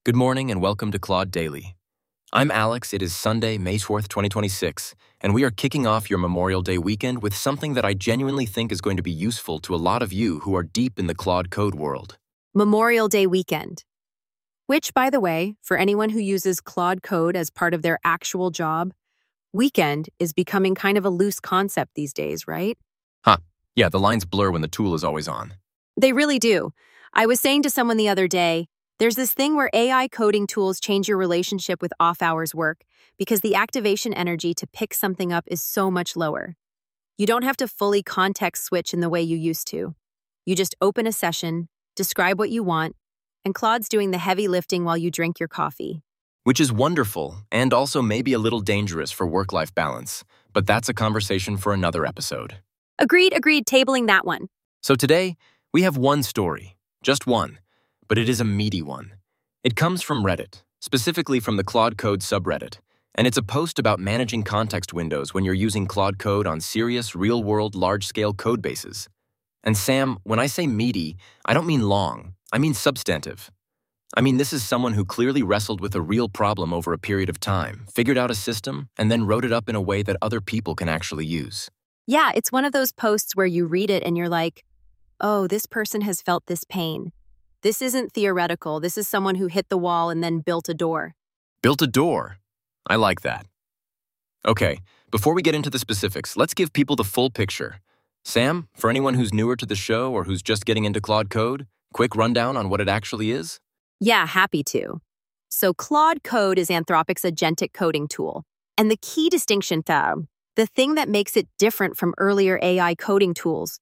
Good morning and welcome to Claude Daily. I'm Alex. It is Sunday, May 4th, 2026, and we are kicking off your Memorial Day weekend with something that I genuinely think is going to be useful to a lot of you who are deep in the Claude Code world. Memorial Day weekend. Which, by the way, for anyone who uses Claude Code as part of their actual job, weekend is becoming kind of a loose concept these days, right? Yeah, the lines blur when the tool is always on. They really do. I was saying to someone the other day, there's this thing where AI coding tools change your relationship with off-hours work because the activation energy to pick something up is so much lower. You don't have to fully context switch in the way you used to. You just open a session, describe what you want, and Claude's doing the heavy lifting while you drink your coffee. Which is wonderful and also maybe a little dangerous for work-life balance, but that's a conversation for another episode. Agreed, tabling that one. So today, we have one story, just one, but it is a meaty one. It comes from Reddit, specifically from the Claude Code subreddit, and it's a post about managing context windows when you're using Claude Code on serious, real-world, large-scale code bases. And Sam, when I say meaty, I don't mean long, I mean substantive. I mean, this is someone who clearly wrestled with a real problem over a period of time, figured out a system, and then wrote it up in a way that other people can actually use. Yeah, it's one of those posts where you read it and you're like, oh, this person has felt this pain. This isn't theoretical. This is someone who hit the wall and then built a door. Built a door. I like that. Okay, before we get into the specifics, let's give people the full picture. Sam, for anyone who's newer to the show or who's just getting into Claude Code, quick rundown on what it actually is? Yeah, happy to. So Claude Code is Anthropic's agentic coding tool. And the key distinction, the thing that makes it different from earlier AI coding tools,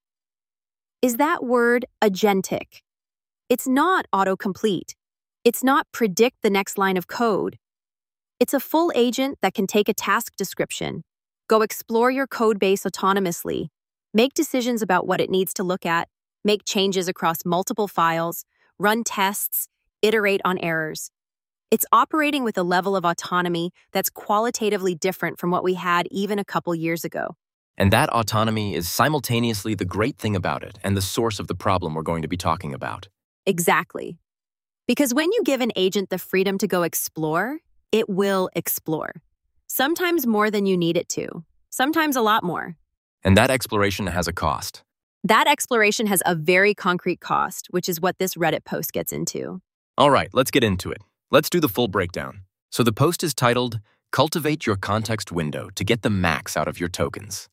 is that word agentic. It's not autocomplete. It's not predict the next line of code. It's a full agent that can take a task description, go explore your code base autonomously, make decisions about what it needs to look at, make changes across multiple files, run tests, iterate on errors. It's operating with a level of autonomy that's qualitatively different from what we had even a couple years ago. And that autonomy is simultaneously the great thing about it and the source of the problem we're going to be talking about. Exactly. Because when you give an agent the freedom to go explore, it will explore. Sometimes more than you need it to. Sometimes a lot more. And that exploration has a cost. That exploration has a very concrete cost, which is what this Reddit post gets into. All right, let's get into it. Let's do the full breakdown. So the post is titled, Cultivate Your Context Window to Get the Max Out of Your Tokens.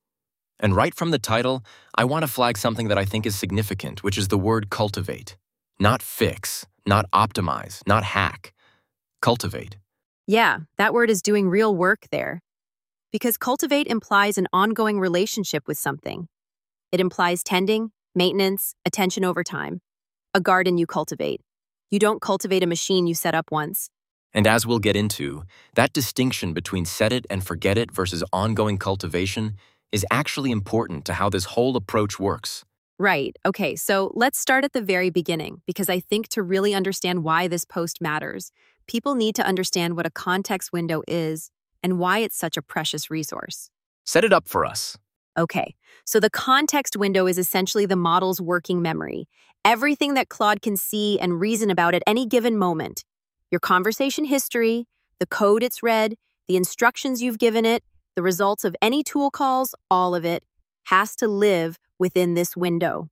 And right from the title, I want to flag something that I think is significant, which is the word cultivate. Not fix, not optimize, not hack. Cultivate. Yeah, that word is doing real work there. Because cultivate implies an ongoing relationship with something. It implies tending, maintenance, attention over time. A garden you cultivate. You don't cultivate a machine you set up once. And as we'll get into, that distinction between set it and forget it versus ongoing cultivation is actually important to how this whole approach works. Right. Okay, so let's start at the very beginning, because I think to really understand why this post matters, people need to understand what a context window is and why it's such a precious resource. Set it up for us. Okay, so the context window is essentially the model's working memory. Everything that Claude can see and reason about at any given moment. Your conversation history, the code it's read, the instructions you've given it, the results of any tool calls, all of it has to live within this window.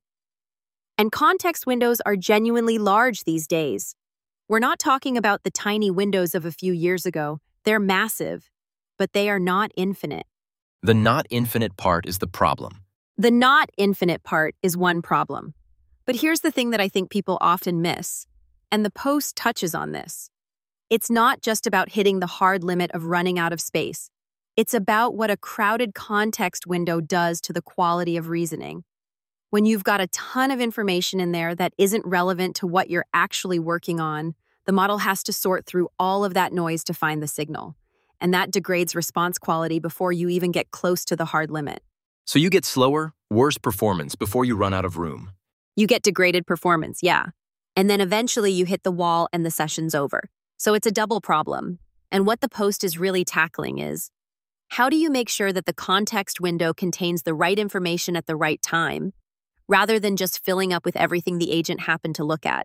And context windows are genuinely large these days. We're not talking about the tiny windows of a few years ago. They're massive, but they are not infinite. The not infinite part is the problem. The not infinite part is one problem. But here's the thing that I think people often miss, and the post touches on this. It's not just about hitting the hard limit of running out of space. It's about what a crowded context window does to the quality of reasoning. When you've got a ton of information in there that isn't relevant to what you're actually working on, the model has to sort through all of that noise to find the signal. And that degrades response quality before you even get close to the hard limit. So you get slower, worse performance before you run out of room. You get degraded performance, yeah. And then eventually you hit the wall and the session's over. So it's a double problem. And what the post is really tackling is, how do you make sure that the context window contains the right information at the right time, rather than just filling up with everything the agent happened to look at?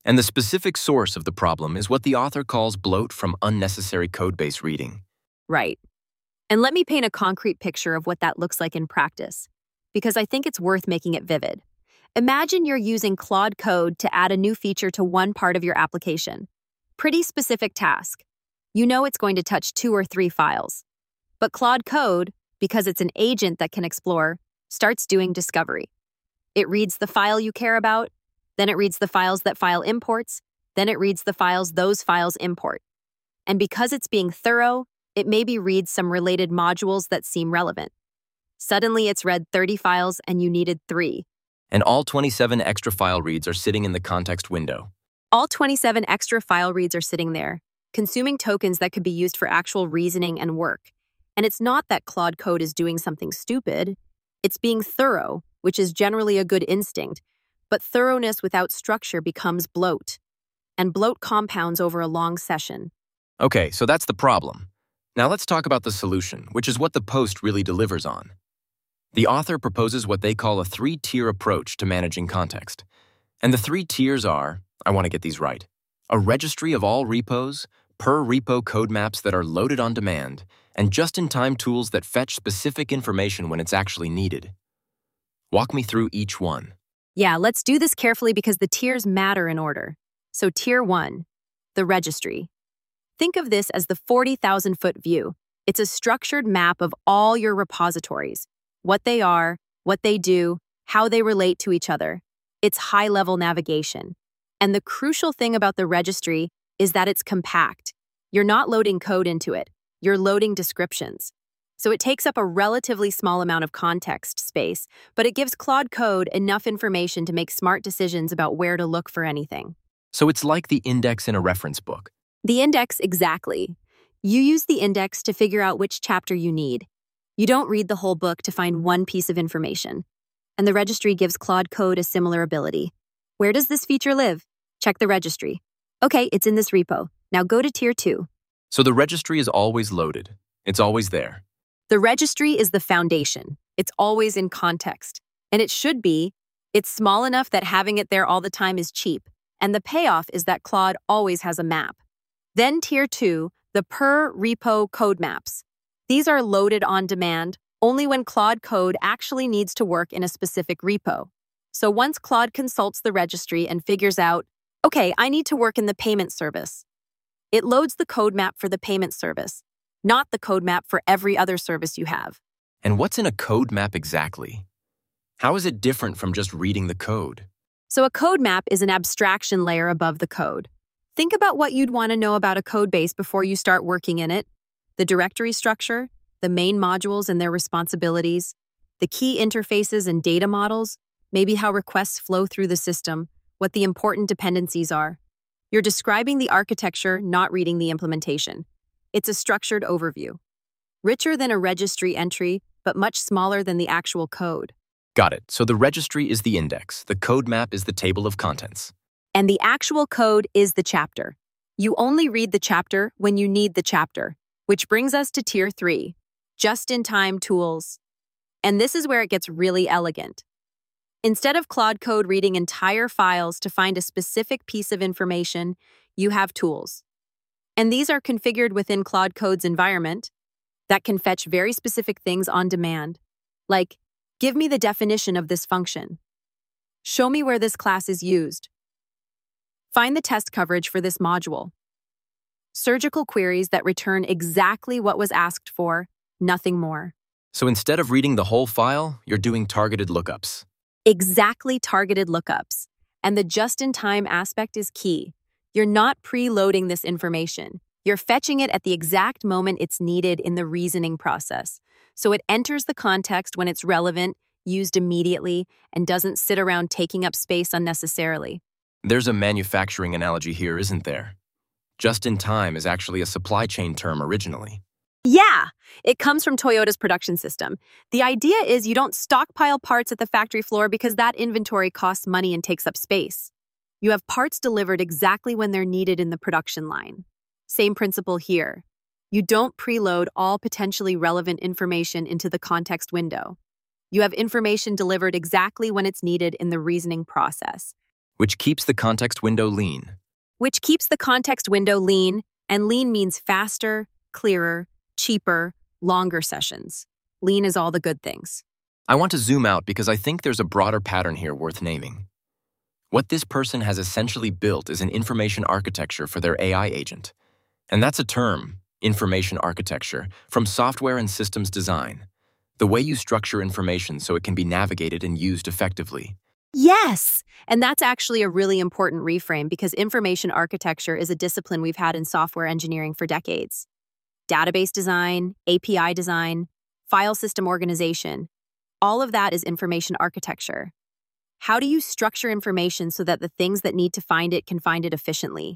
And the specific source of the problem is what the author calls bloat from unnecessary code-based reading. Right. And let me paint a concrete picture of what that looks like in practice, because I think it's worth making it vivid. Imagine you're using Claude Code to add a new feature to one part of your application. Pretty specific task. You know it's going to touch 2 or 3 files. But Claude Code, because it's an agent that can explore, starts doing discovery. It reads the file you care about, then it reads the files that file imports, then it reads the files those files import. And because it's being thorough, it maybe reads some related modules that seem relevant. Suddenly it's read 30 files and you needed 3. And all 27 extra file reads are sitting in the context window. All 27 extra file reads are sitting there, consuming tokens that could be used for actual reasoning and work. And it's not that Claude Code is doing something stupid. It's being thorough, which is generally a good instinct. But thoroughness without structure becomes bloat. And bloat compounds over a long session. Okay, so that's the problem. Now let's talk about the solution, which is what the post really delivers on. The author proposes what they call a 3-tier approach to managing context. And the 3 tiers are, I want to get these right, a registry of all repos, per repo code maps that are loaded on demand, and just-in-time tools that fetch specific information when it's actually needed. Walk me through each one. Yeah, let's do this carefully because the tiers matter in order. So Tier 1, the registry. Think of this as the 40,000-foot view. It's a structured map of all your repositories, what they are, what they do, how they relate to each other. It's high-level navigation. And the crucial thing about the registry is that it's compact. You're not loading code into it. You're loading descriptions. So it takes up a relatively small amount of context space, but it gives Claude Code enough information to make smart decisions about where to look for anything. So it's like the index in a reference book. The index, exactly. You use the index to figure out which chapter you need. You don't read the whole book to find one piece of information. And the registry gives Claude Code a similar ability. Where does this feature live? Check the registry. Okay, it's in this repo. Now go to Tier 2. So the registry is always loaded. It's always there. The registry is the foundation. It's always in context. And it should be. It's small enough that having it there all the time is cheap. And the payoff is that Claude always has a map. Then Tier 2, the per repo code maps. These are loaded on demand only when Claude Code actually needs to work in a specific repo. So once Claude consults the registry and figures out, okay, I need to work in the payment service, it loads the code map for the payment service, not the code map for every other service you have. And what's in a code map exactly? How is it different from just reading the code? So a code map is an abstraction layer above the code. Think about what you'd want to know about a code base before you start working in it. The directory structure, the main modules and their responsibilities, the key interfaces and data models, maybe how requests flow through the system, what the important dependencies are. You're describing the architecture, not reading the implementation. It's a structured overview. Richer than a registry entry, but much smaller than the actual code. Got it. So the registry is the index. The code map is the table of contents. And the actual code is the chapter. You only read the chapter when you need the chapter, which brings us to Tier 3, just-in-time tools. And this is where it gets really elegant. Instead of Claude Code reading entire files to find a specific piece of information, you have tools. And these are configured within Claude Code's environment that can fetch very specific things on demand, like, give me the definition of this function. Show me where this class is used. Find the test coverage for this module. Surgical queries that return exactly what was asked for, nothing more. So instead of reading the whole file, you're doing targeted lookups. Exactly targeted lookups. And the just-in-time aspect is key. You're not preloading this information. You're fetching it at the exact moment it's needed in the reasoning process. So it enters the context when it's relevant, used immediately, and doesn't sit around taking up space unnecessarily. There's a manufacturing analogy here, isn't there? Just-in-time is actually a supply chain term originally. Yeah, it comes from Toyota's production system. The idea is you don't stockpile parts at the factory floor because that inventory costs money and takes up space. You have parts delivered exactly when they're needed in the production line. Same principle here. You don't preload all potentially relevant information into the context window. You have information delivered exactly when it's needed in the reasoning process. which keeps the context window lean. Which keeps the context window lean, and lean means faster, clearer, cheaper, longer sessions. Lean is all the good things. I want to zoom out because I think there's a broader pattern here worth naming. What this person has essentially built is an information architecture for their AI agent. And that's a term, information architecture, from software and systems design. The way you structure information so it can be navigated and used effectively. Yes! And that's actually a really important reframe because information architecture is a discipline we've had in software engineering for decades. Database design, API design, file system organization, all of that is information architecture. How do you structure information so that the things that need to find it can find it efficiently?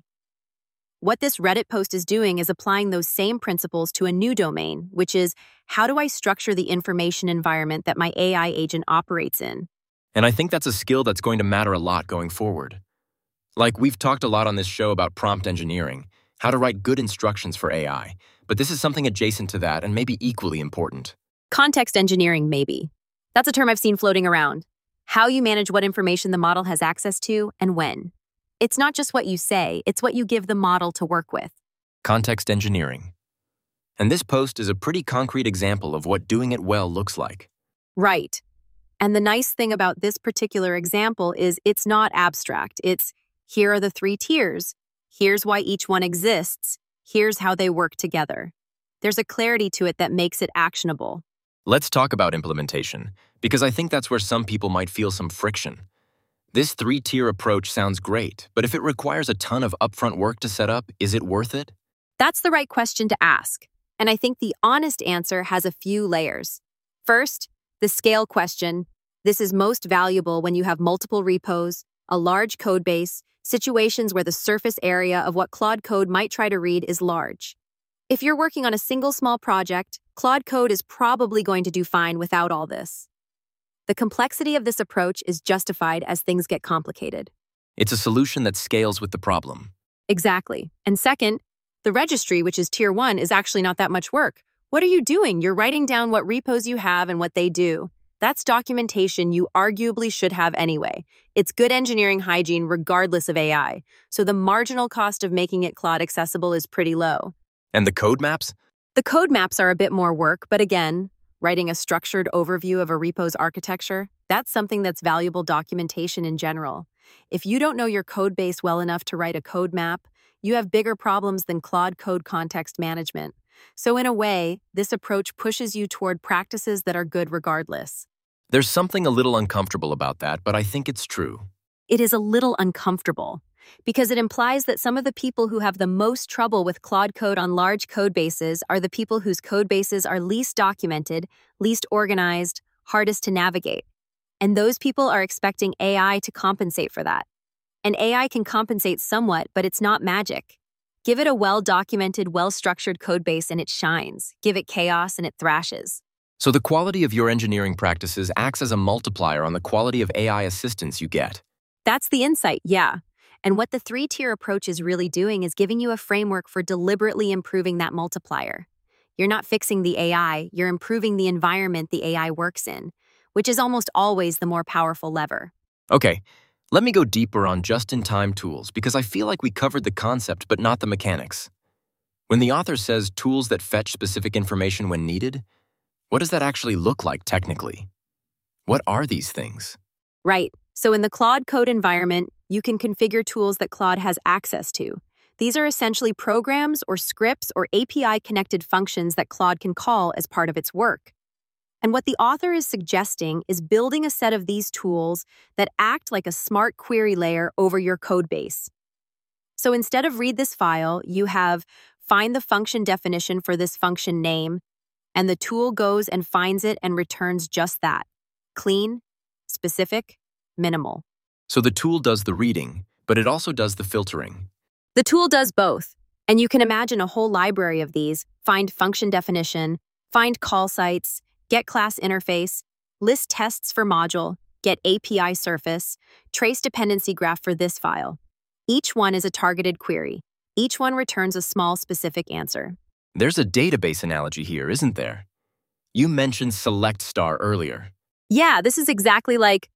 What this Reddit post is doing is applying those same principles to a new domain, which is, how do I structure the information environment that my AI agent operates in? And I think that's a skill that's going to matter a lot going forward. Like, we've talked a lot on this show about prompt engineering, how to write good instructions for AI, but this is something adjacent to that and maybe equally important. Context engineering, maybe. That's a term I've seen floating around. How you manage what information the model has access to and when. It's not just what you say, it's what you give the model to work with. Context engineering. And this post is a pretty concrete example of what doing it well looks like. Right. And the nice thing about this particular example is it's not abstract. It's, here are the 3 tiers. Here's why each one exists. Here's how they work together. There's a clarity to it that makes it actionable. Let's talk about implementation, because I think that's where some people might feel some friction. This 3-tier approach sounds great, but if it requires a ton of upfront work to set up, is it worth it? That's the right question to ask. And I think the honest answer has a few layers. First, the scale question. This is most valuable when you have multiple repos, a large code base, situations where the surface area of what Claude Code might try to read is large. If you're working on a single small project, Claude Code is probably going to do fine without all this. The complexity of this approach is justified as things get complicated. It's a solution that scales with the problem. Exactly. And second, the registry, which is tier 1, is actually not that much work. What are you doing? You're writing down what repos you have and what they do. That's documentation you arguably should have anyway. It's good engineering hygiene regardless of AI, so the marginal cost of making it Claude accessible is pretty low. And the code maps? The code maps are a bit more work, but again, writing a structured overview of a repo's architecture, that's something that's valuable documentation in general. If you don't know your code base well enough to write a code map, you have bigger problems than Claude Code context management. So in a way, this approach pushes you toward practices that are good regardless. There's something a little uncomfortable about that, but I think it's true. It is a little uncomfortable because it implies that some of the people who have the most trouble with Claude Code on large code bases are the people whose code bases are least documented, least organized, hardest to navigate. And those people are expecting AI to compensate for that. And AI can compensate somewhat, but it's not magic. Give it a well-documented, well-structured code base and it shines. Give it chaos and it thrashes. So the quality of your engineering practices acts as a multiplier on the quality of AI assistance you get. That's the insight, yeah. And what the 3-tier approach is really doing is giving you a framework for deliberately improving that multiplier. You're not fixing the AI, you're improving the environment the AI works in, which is almost always the more powerful lever. Okay, let me go deeper on just-in-time tools because I feel like we covered the concept but not the mechanics. When the author says tools that fetch specific information when needed, what does that actually look like technically? What are these things? Right. So in the Claude Code environment, you can configure tools that Claude has access to. These are essentially programs or scripts or API-connected functions that Claude can call as part of its work. And what the author is suggesting is building a set of these tools that act like a smart query layer over your code base. So instead of read this file, you have find the function definition for this function name, and the tool goes and finds it and returns just that. Clean, specific, minimal. So the tool does the reading, but it also does the filtering. The tool does both, and you can imagine a whole library of these: find function definition, find call sites, get class interface, list tests for module, get API surface, trace dependency graph for this file. Each one is a targeted query. Each one returns a small specific answer. There's a database analogy here, isn't there? You mentioned select star earlier. Yeah, this is exactly like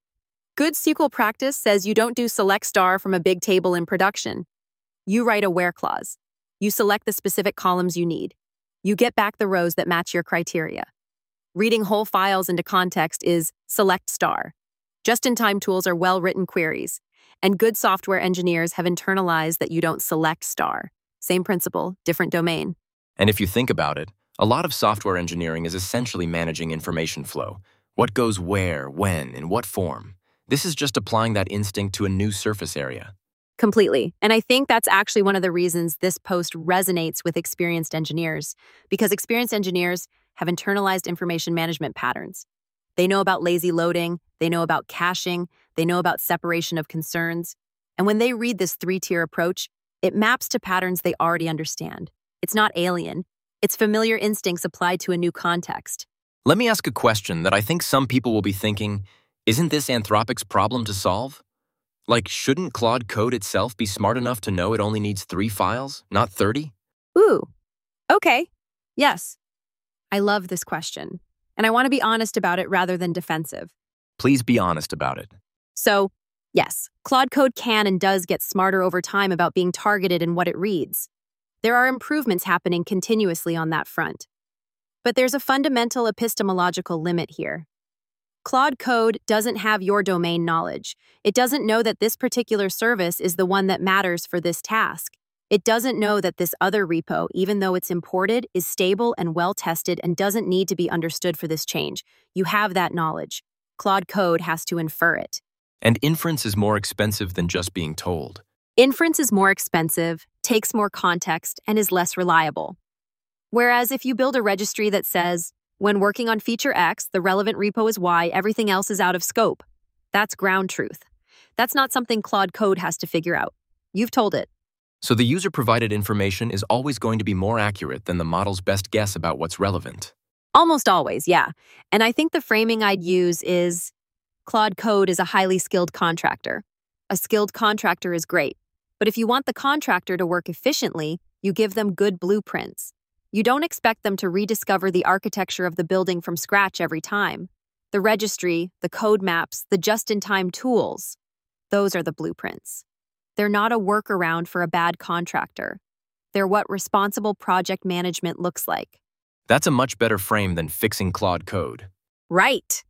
Good SQL practice says you don't do select star from a big table in production. You write a where clause. You select the specific columns you need. You get back the rows that match your criteria. Reading whole files into context is select star. Just-in-time tools are well-written queries, and good software engineers have internalized that you don't select star. Same principle, different domain. And if you think about it, a lot of software engineering is essentially managing information flow. What goes where, when, in what form? This is just applying that instinct to a new surface area. Completely. And I think that's actually one of the reasons this post resonates with experienced engineers, because experienced engineers have internalized information management patterns. They know about lazy loading, they know about caching, they know about separation of concerns. And when they read this 3-tier approach, it maps to patterns they already understand. It's not alien. It's familiar instincts applied to a new context. Let me ask a question that I think some people will be thinking, isn't this Anthropic's problem to solve? Like, shouldn't Claude Code itself be smart enough to know it only needs 3 files, not 30? Ooh, okay. Yes. I love this question, and I want to be honest about it rather than defensive. Please be honest about it. So, yes, Claude Code can and does get smarter over time about being targeted in what it reads. There are improvements happening continuously on that front. But there's a fundamental epistemological limit here. Claude Code doesn't have your domain knowledge. It doesn't know that this particular service is the one that matters for this task. It doesn't know that this other repo, even though it's imported, is stable and well-tested and doesn't need to be understood for this change. You have that knowledge. Claude Code has to infer it. And inference is more expensive than just being told. Inference is more expensive, takes more context, and is less reliable. Whereas if you build a registry that says, when working on feature X, the relevant repo is Y, everything else is out of scope, that's ground truth. That's not something Claude Code has to figure out. You've told it. So the user-provided information is always going to be more accurate than the model's best guess about what's relevant. Almost always, yeah. And I think the framing I'd use is, Claude Code is a highly skilled contractor. A skilled contractor is great. But if you want the contractor to work efficiently, you give them good blueprints. You don't expect them to rediscover the architecture of the building from scratch every time. The registry, the code maps, the just-in-time tools, those are the blueprints. They're not a workaround for a bad contractor. They're what responsible project management looks like. That's a much better frame than fixing Claude Code. Right.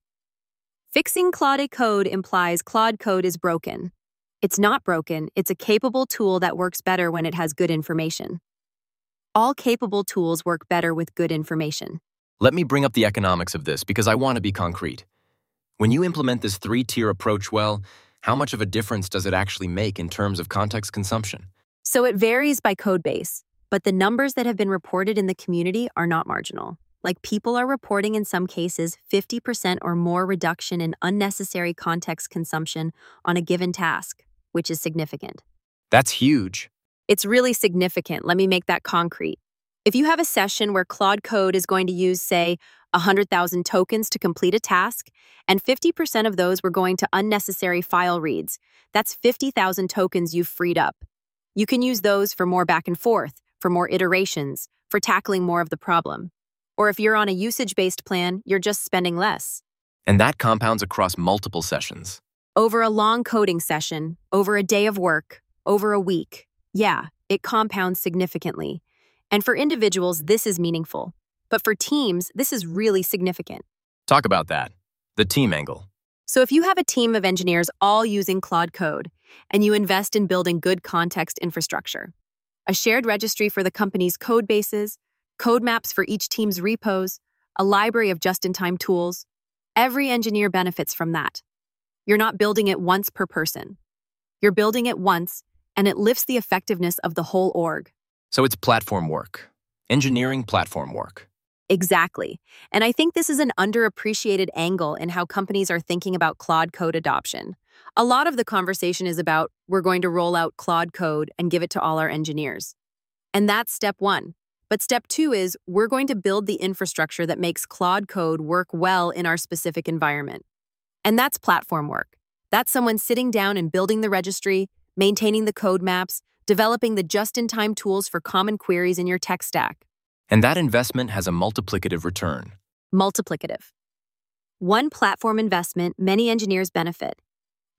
Fixing Claude Code implies Claude Code is broken. It's not broken, it's a capable tool that works better when it has good information. All capable tools work better with good information. Let me bring up the economics of this because I want to be concrete. When you implement this 3-tier approach well, how much of a difference does it actually make in terms of context consumption? So it varies by code base, but the numbers that have been reported in the community are not marginal. Like, people are reporting in some cases 50% or more reduction in unnecessary context consumption on a given task, which is significant. That's huge. It's really significant. Let me make that concrete. If you have a session where Claude Code is going to use, say, 100,000 tokens to complete a task, and 50% of those were going to unnecessary file reads, that's 50,000 tokens you've freed up. You can use those for more back and forth, for more iterations, for tackling more of the problem. Or if you're on a usage-based plan, you're just spending less. And that compounds across multiple sessions. Over a long coding session, over a day of work, over a week. Yeah, it compounds significantly. And for individuals, this is meaningful. But for teams, this is really significant. Talk about that. The team angle. So if you have a team of engineers all using Claude Code, and you invest in building good context infrastructure, a shared registry for the company's code bases, code maps for each team's repos, a library of just-in-time tools, every engineer benefits from that. You're not building it once per person. You're building it once, and it lifts the effectiveness of the whole org. So it's platform work. Engineering platform work. Exactly. And I think this is an underappreciated angle in how companies are thinking about Claude Code adoption. A lot of the conversation is about, we're going to roll out Claude Code and give it to all our engineers. And that's step one. But step two is, we're going to build the infrastructure that makes Claude Code work well in our specific environment. And that's platform work. That's someone sitting down and building the registry, maintaining the code maps, developing the just-in-time tools for common queries in your tech stack. And that investment has a multiplicative return. Multiplicative. One platform investment, many engineers benefit.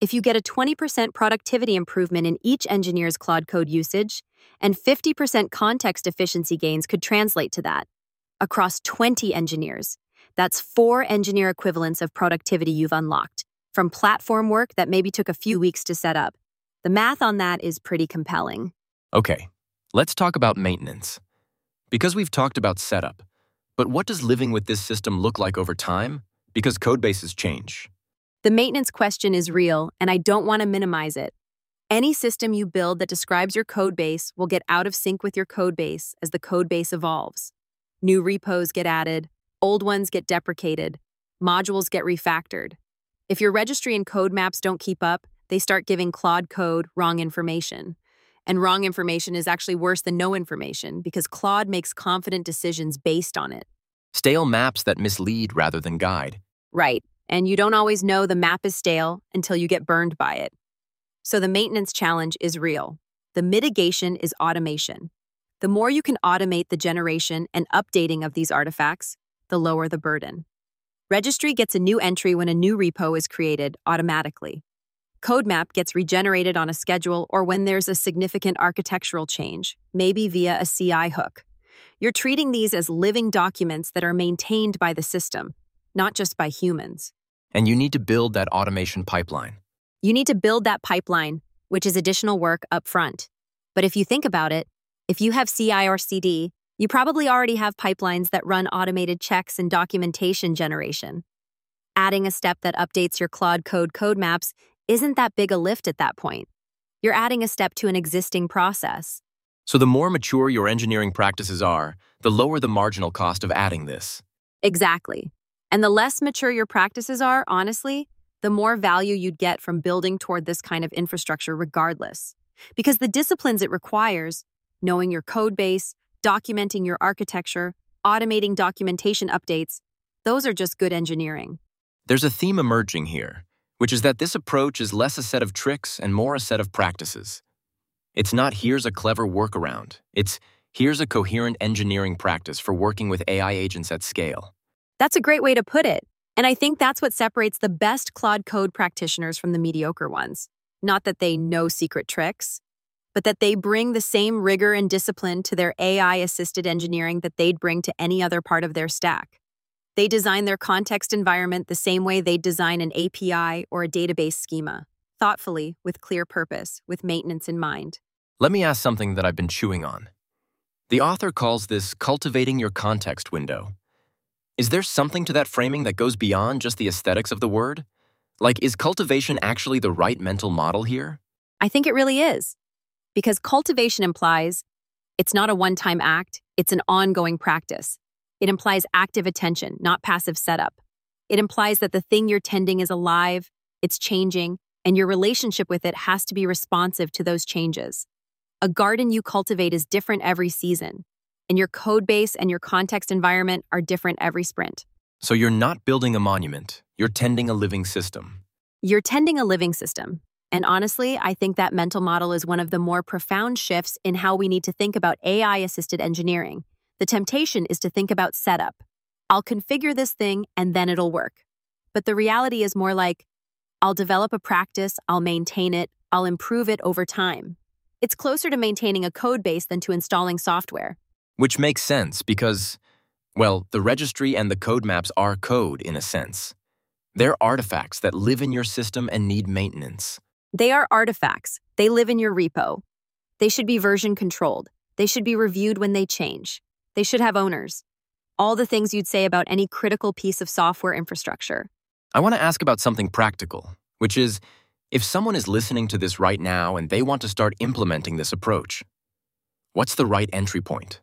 If you get a 20% productivity improvement in each engineer's Claude Code usage, and 50% context efficiency gains could translate to that. Across 20 engineers, that's 4 engineer equivalents of productivity you've unlocked, from platform work that maybe took a few weeks to set up. The math on that is pretty compelling. Okay, let's talk about maintenance. Because we've talked about setup, but what does living with this system look like over time? Because codebases change. The maintenance question is real, and I don't want to minimize it. Any system you build that describes your codebase will get out of sync with your codebase as the codebase evolves. New repos get added, old ones get deprecated, modules get refactored. If your registry and code maps don't keep up, they start giving Claude Code wrong information. And wrong information is actually worse than no information because Claude makes confident decisions based on it. Stale maps that mislead rather than guide. Right, and you don't always know the map is stale until you get burned by it. So the maintenance challenge is real. The mitigation is automation. The more you can automate the generation and updating of these artifacts, the lower the burden. Registry gets a new entry when a new repo is created automatically. CodeMap gets regenerated on a schedule or when there's a significant architectural change, maybe via a CI hook. You're treating these as living documents that are maintained by the system, not just by humans. And you need to build that automation pipeline. You need to build that pipeline, which is additional work up front. But if you think about it, if you have CI or CD, you probably already have pipelines that run automated checks and documentation generation. Adding a step that updates your Claude Code code maps isn't that big a lift at that point. You're adding a step to an existing process. So the more mature your engineering practices are, the lower the marginal cost of adding this. Exactly. And the less mature your practices are, honestly, the more value you'd get from building toward this kind of infrastructure regardless. Because the disciplines it requires, knowing your code base, documenting your architecture, automating documentation updates, those are just good engineering. There's a theme emerging here, which is that this approach is less a set of tricks and more a set of practices. It's not here's a clever workaround. It's here's a coherent engineering practice for working with AI agents at scale. That's a great way to put it. And I think that's what separates the best Claude Code practitioners from the mediocre ones. Not that they know secret tricks, but that they bring the same rigor and discipline to their AI-assisted engineering that they'd bring to any other part of their stack. They design their context environment the same way they'd design an API or a database schema, thoughtfully, with clear purpose, with maintenance in mind. Let me ask something that I've been chewing on. The author calls this cultivating your context window. Is there something to that framing that goes beyond just the aesthetics of the word? Like, is cultivation actually the right mental model here? I think it really is. Because cultivation implies it's not a one-time act, it's an ongoing practice. It implies active attention, not passive setup. It implies that the thing you're tending is alive, it's changing, and your relationship with it has to be responsive to those changes. A garden you cultivate is different every season, and your code base and your context environment are different every sprint. So you're not building a monument, you're tending a living system. You're tending a living system. And honestly, I think that mental model is one of the more profound shifts in how we need to think about AI-assisted engineering. The temptation is to think about setup. I'll configure this thing and then it'll work. But the reality is more like, I'll develop a practice, I'll maintain it, I'll improve it over time. It's closer to maintaining a code base than to installing software. Which makes sense because, well, the registry and the code maps are code in a sense. They're artifacts that live in your system and need maintenance. They are artifacts. They live in your repo. They should be version controlled. They should be reviewed when they change. They should have owners. All the things you'd say about any critical piece of software infrastructure. I want to ask about something practical, which is, if someone is listening to this right now and they want to start implementing this approach, what's the right entry point?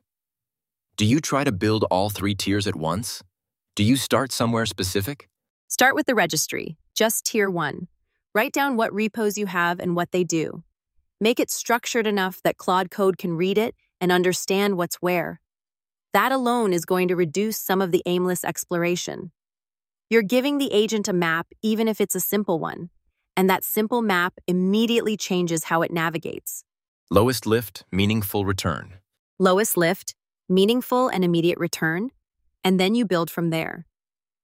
Do you try to build all 3 tiers at once? Do you start somewhere specific? Start with the registry, just tier 1. Write down what repos you have and what they do. Make it structured enough that Claude Code can read it and understand what's where. That alone is going to reduce some of the aimless exploration. You're giving the agent a map, even if it's a simple one, and that simple map immediately changes how it navigates. Lowest lift, meaningful return. Lowest lift, meaningful and immediate return, and then you build from there.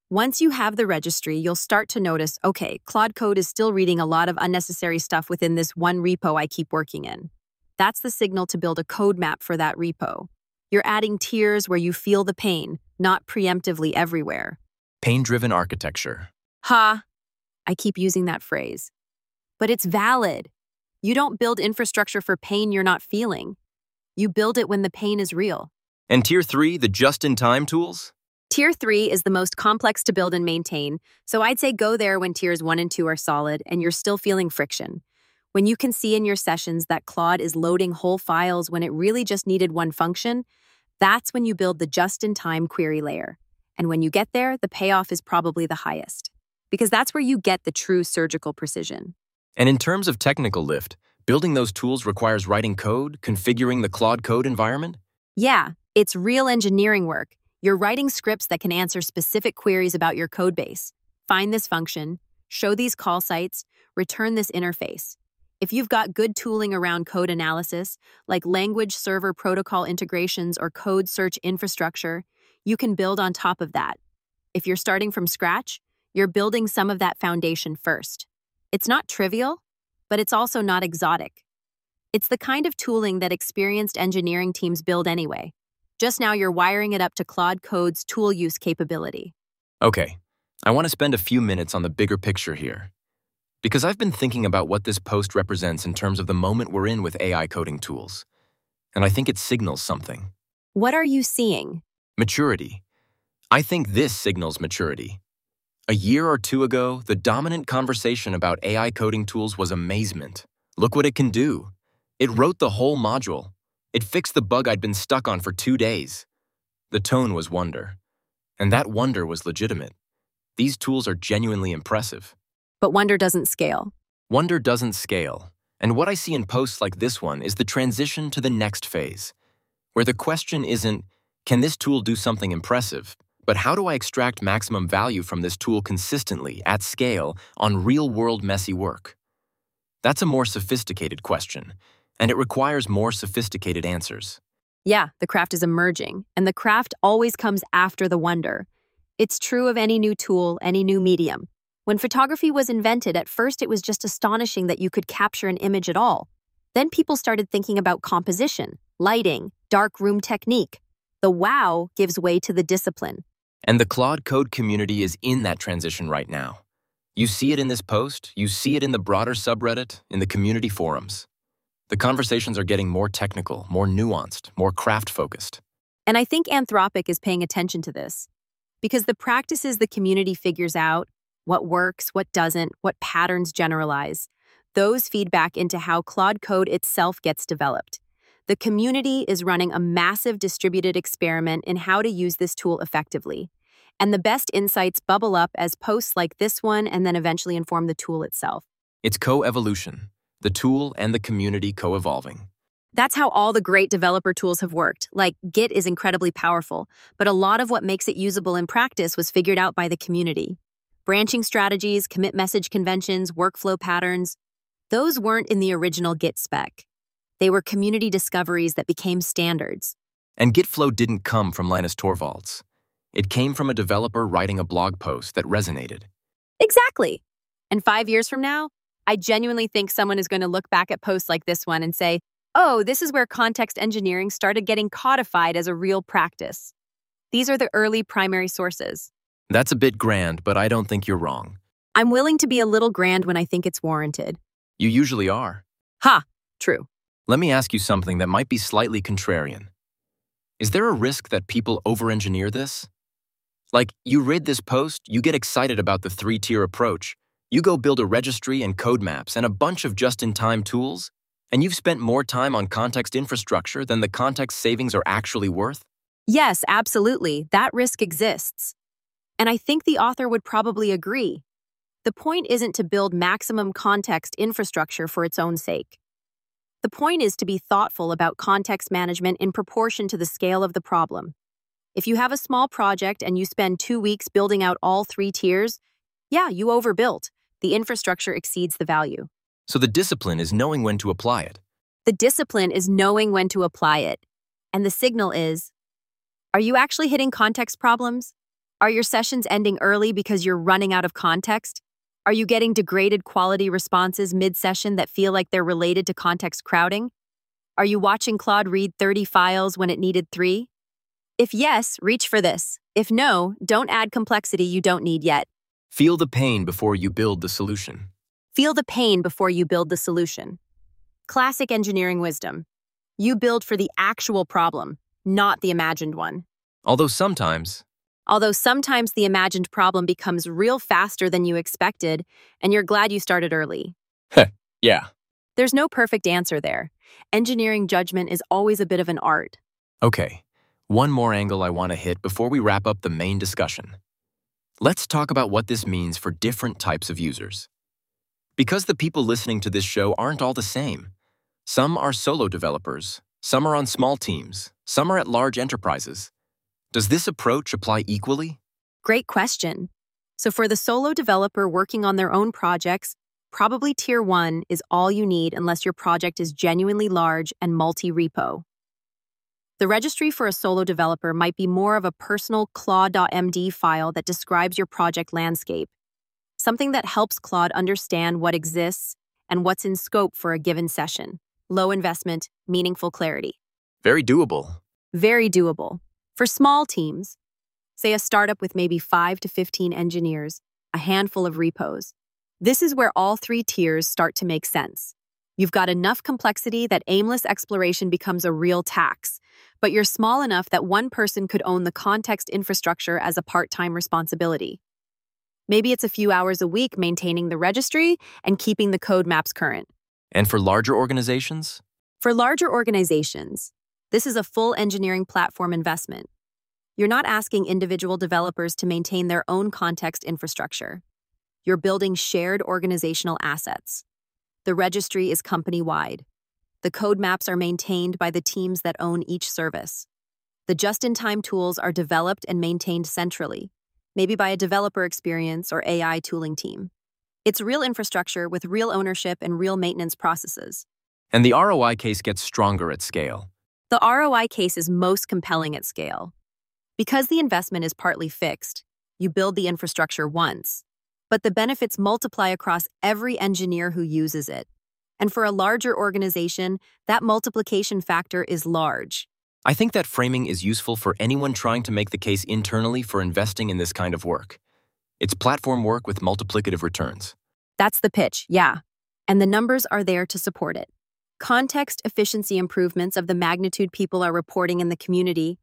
Once you have the registry, you'll start to notice, okay, Claude Code is still reading a lot of unnecessary stuff within this one repo I keep working in. That's the signal to build a code map for that repo. You're adding tiers where you feel the pain, not preemptively everywhere. Pain-driven architecture. Ha! I keep using that phrase. But it's valid. You don't build infrastructure for pain you're not feeling. You build it when the pain is real. And Tier 3, the just-in-time tools? Tier 3 is the most complex to build and maintain, so I'd say go there when Tiers 1 and 2 are solid and you're still feeling friction. When you can see in your sessions that Claude is loading whole files when it really just needed one function, that's when you build the just-in-time query layer. And when you get there, the payoff is probably the highest, because that's where you get the true surgical precision. And in terms of technical lift, building those tools requires writing code, configuring the Claude Code environment? Yeah, it's real engineering work. You're writing scripts that can answer specific queries about your codebase. Find this function, show these call sites, return this interface. If you've got good tooling around code analysis, like language server protocol integrations or code search infrastructure, you can build on top of that. If you're starting from scratch, you're building some of that foundation first. It's not trivial, but it's also not exotic. It's the kind of tooling that experienced engineering teams build anyway. Just now you're wiring it up to Claude Code's tool use capability. Okay, I want to spend a few minutes on the bigger picture here. Because I've been thinking about what this post represents in terms of the moment we're in with AI coding tools. And I think it signals something. What are you seeing? Maturity. I think this signals maturity. A year or two ago, the dominant conversation about AI coding tools was amazement. Look what it can do. It wrote the whole module. It fixed the bug I'd been stuck on for 2 days. The tone was wonder. And that wonder was legitimate. These tools are genuinely impressive. But wonder doesn't scale. Wonder doesn't scale. And what I see in posts like this one is the transition to the next phase, where the question isn't, can this tool do something impressive? But how do I extract maximum value from this tool consistently, at scale, on real-world messy work? That's a more sophisticated question, and it requires more sophisticated answers. Yeah, the craft is emerging, and the craft always comes after the wonder. It's true of any new tool, any new medium. When photography was invented, at first it was just astonishing that you could capture an image at all. Then people started thinking about composition, lighting, dark room technique. The wow gives way to the discipline. And the Claude Code community is in that transition right now. You see it in this post, you see it in the broader subreddit, in the community forums. The conversations are getting more technical, more nuanced, more craft-focused. And I think Anthropic is paying attention to this, because the practices the community figures out, what works, what doesn't, what patterns generalize, those feed back into how Claude Code itself gets developed. The community is running a massive distributed experiment in how to use this tool effectively. And the best insights bubble up as posts like this one and then eventually inform the tool itself. It's co-evolution, the tool and the community co-evolving. That's how all the great developer tools have worked. Like, Git is incredibly powerful, but a lot of what makes it usable in practice was figured out by the community. Branching strategies, commit message conventions, workflow patterns, those weren't in the original Git spec. They were community discoveries that became standards. And Gitflow didn't come from Linus Torvalds. It came from a developer writing a blog post that resonated. Exactly. And 5 years from now, I genuinely think someone is going to look back at posts like this one and say, oh, this is where context engineering started getting codified as a real practice. These are the early primary sources. That's a bit grand, but I don't think you're wrong. I'm willing to be a little grand when I think it's warranted. You usually are. Ha! True. Let me ask you something that might be slightly contrarian. Is there a risk that people over-engineer this? Like, you read this post, you get excited about the 3-tier approach, you go build a registry and code maps and a bunch of just-in-time tools, and you've spent more time on context infrastructure than the context savings are actually worth? Yes, absolutely. That risk exists. And I think the author would probably agree. The point isn't to build maximum context infrastructure for its own sake. The point is to be thoughtful about context management in proportion to the scale of the problem. If you have a small project and you spend 2 weeks building out all 3 tiers, yeah, you overbuilt. The infrastructure exceeds the value. So the discipline is knowing when to apply it. The discipline is knowing when to apply it. And the signal is, are you actually hitting context problems? Are your sessions ending early because you're running out of context? Are you getting degraded quality responses mid-session that feel like they're related to context crowding? Are you watching Claude read 30 files when it needed 3? If yes, reach for this. If no, don't add complexity you don't need yet. Feel the pain before you build the solution. Feel the pain before you build the solution. Classic engineering wisdom. You build for the actual problem, not the imagined one. Although sometimes the imagined problem becomes real faster than you expected, and you're glad you started early. Yeah. There's no perfect answer there. Engineering judgment is always a bit of an art. Okay, one more angle I want to hit before we wrap up the main discussion. Let's talk about what this means for different types of users. Because the people listening to this show aren't all the same. Some are solo developers, some are on small teams, some are at large enterprises. Does this approach apply equally? Great question. So for the solo developer working on their own projects, probably Tier 1 is all you need unless your project is genuinely large and multi-repo. The registry for a solo developer might be more of a personal Claude.md file that describes your project landscape, something that helps Claude understand what exists and what's in scope for a given session. Low investment, meaningful clarity. Very doable. Very doable. For small teams, say a startup with maybe 5 to 15 engineers, a handful of repos, this is where all 3 tiers start to make sense. You've got enough complexity that aimless exploration becomes a real tax, but you're small enough that one person could own the context infrastructure as a part-time responsibility. Maybe it's a few hours a week maintaining the registry and keeping the code maps current. And for larger organizations? For larger organizations, this is a full engineering platform investment. You're not asking individual developers to maintain their own context infrastructure. You're building shared organizational assets. The registry is company-wide. The code maps are maintained by the teams that own each service. The just-in-time tools are developed and maintained centrally, maybe by a developer experience or AI tooling team. It's real infrastructure with real ownership and real maintenance processes. And the ROI case gets stronger at scale. The ROI case is most compelling at scale. Because the investment is partly fixed, you build the infrastructure once, but the benefits multiply across every engineer who uses it. And for a larger organization, that multiplication factor is large. I think that framing is useful for anyone trying to make the case internally for investing in this kind of work. It's platform work with multiplicative returns. That's the pitch, yeah. And the numbers are there to support it. Context efficiency improvements of the magnitude people are reporting in the community,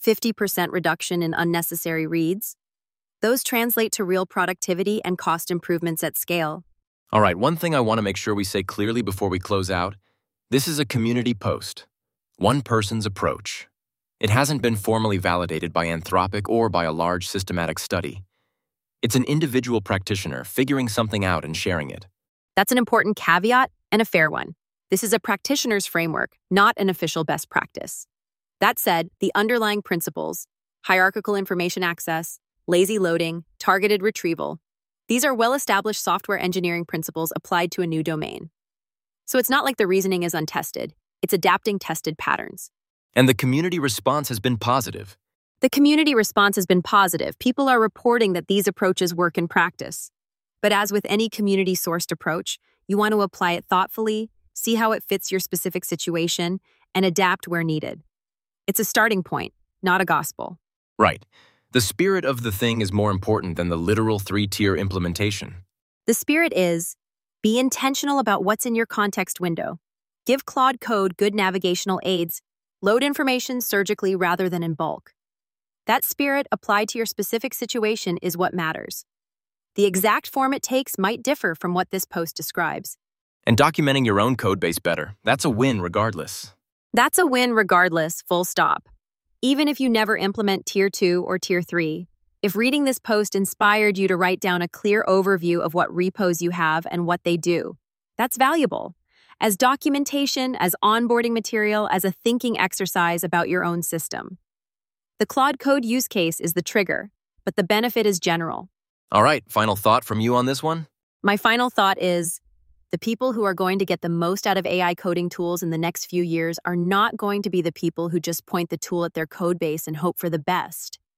50% reduction in unnecessary reads. Those translate to real productivity and cost improvements at scale. All right, one thing I want to make sure we say clearly before we close out, this is a community post. One person's approach. It hasn't been formally validated by Anthropic or by a large systematic study. It's an individual practitioner figuring something out and sharing it. That's an important caveat and a fair one. This is a practitioner's framework, not an official best practice. That said, the underlying principles, hierarchical information access, lazy loading, targeted retrieval, these are well-established software engineering principles applied to a new domain. So it's not like the reasoning is untested. It's adapting tested patterns. And the community response has been positive. The community response has been positive. People are reporting that these approaches work in practice. But as with any community-sourced approach, you want to apply it thoughtfully, see how it fits your specific situation, and adapt where needed. It's a starting point, not a gospel. Right. The spirit of the thing is more important than the literal 3-tier implementation. The spirit is, be intentional about what's in your context window. Give Claude Code good navigational aids. Load information surgically rather than in bulk. That spirit applied to your specific situation is what matters. The exact form it takes might differ from what this post describes. And documenting your own code base better, that's a win regardless. That's a win regardless, full stop. Even if you never implement Tier 2 or Tier 3, if reading this post inspired you to write down a clear overview of what repos you have and what they do, that's valuable. As documentation, as onboarding material, as a thinking exercise about your own system. The Claude Code use case is the trigger, but the benefit is general. All right, final thought from you on this one? My final thought is, the people who are going to get the most out of AI coding tools in the next few years are not going to be the people who just point the tool at their code base and hope for the best.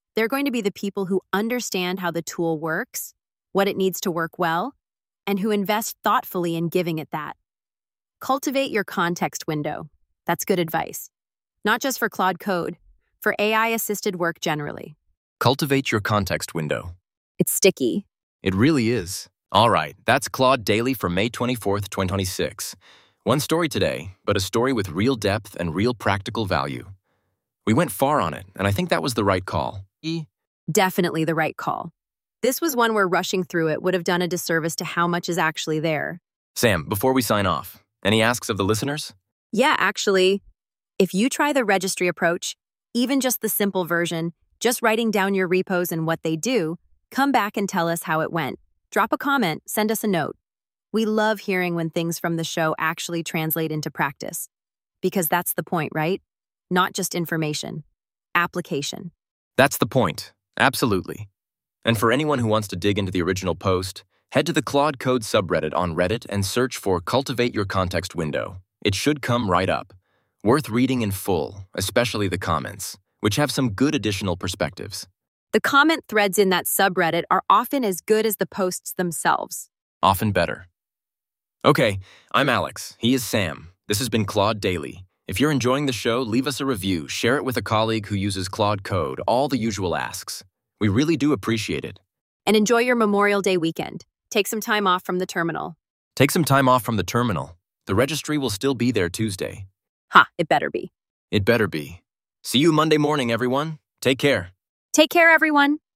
They're going to be the people who understand how the tool works, what it needs to work well, and who invest thoughtfully in giving it that. Cultivate your context window. That's good advice. Not just for Claude Code, for AI-assisted work generally. Cultivate your context window. It's sticky. It really is. All right, that's Claude Daily for May 24th, 2026. One story today, but a story with real depth and real practical value. We went far on it, and I think that was the right call. Definitely the right call. This was one where rushing through it would have done a disservice to how much is actually there. Sam, before we sign off, any asks of the listeners? Yeah, actually, if you try the registry approach, even just the simple version, just writing down your repos and what they do, come back and tell us how it went. Drop a comment, send us a note. We love hearing when things from the show actually translate into practice. Because that's the point, right? Not just information. Application. That's the point. Absolutely. And for anyone who wants to dig into the original post, head to the Claude Code subreddit on Reddit and search for Cultivate Your Context window. It should come right up. Worth reading in full, especially the comments, which have some good additional perspectives. The comment threads in that subreddit are often as good as the posts themselves. Often better. Okay, I'm Alex. He is Sam. This has been Claude Daily. If you're enjoying the show, leave us a review, share it with a colleague who uses Claude Code, all the usual asks. We really do appreciate it. And enjoy your Memorial Day weekend. Take some time off from the terminal. Take some time off from the terminal. The registry will still be there Tuesday. It better be. It better be. See you Monday morning, everyone. Take care. Take care, everyone.